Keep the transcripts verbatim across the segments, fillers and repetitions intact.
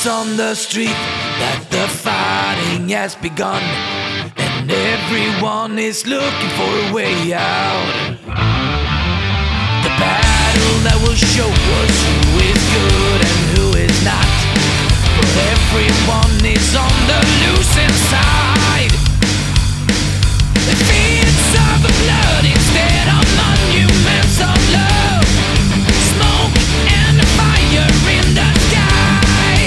on the street that the fighting has begun, and everyone is looking for a way out. The battle that will show us who is good and who is not, but everyone is on the losing side. The fields of blood instead of monuments of love, smoke and fire in the sky.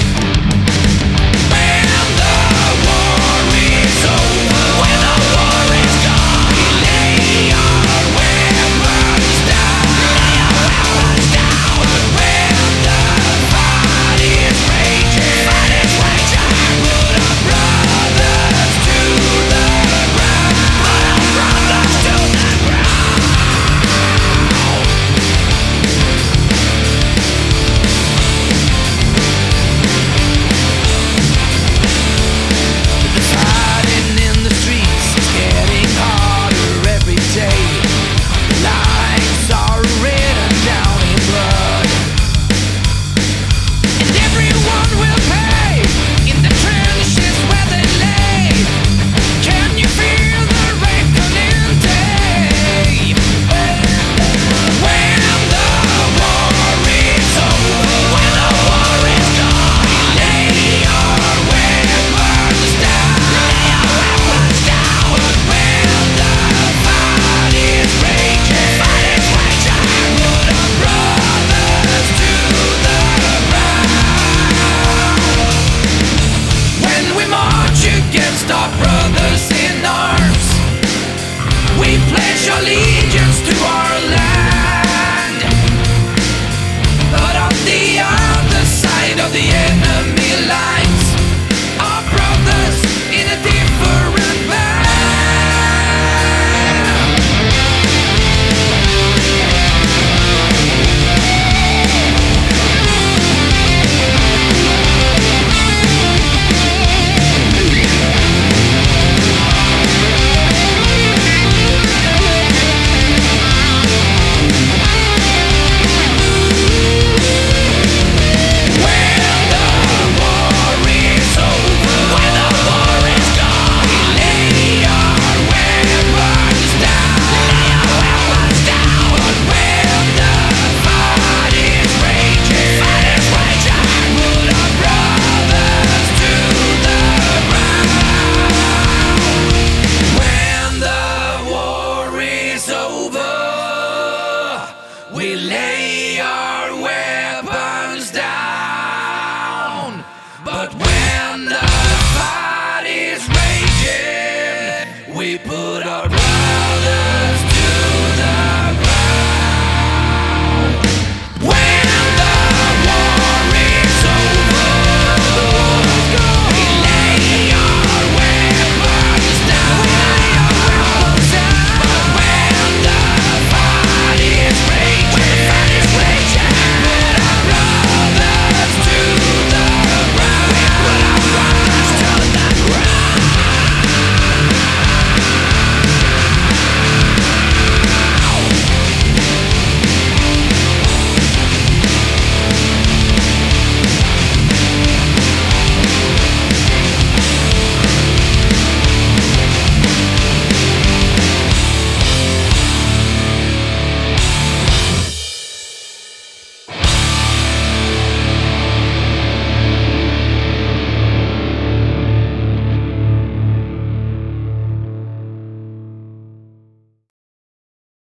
When the war is over, when the war is gone, we lay our weapons down, lay our weapons down. When the fight is raging, fight is raging, put our brothers to the ground, put our brothers to the ground. The fighting in the streets is getting harder every day. The lines are written down in blood, and everyone will pay in the trenches where they lay. Can you feel the reckoning day? When the war is over, when the war is gone, we lay our weapons down, lay our weapons down. When the fight is raging, fight is raging, put our brothers to the ground. When we march against our brothers in arms, we pledge allegiance to our land.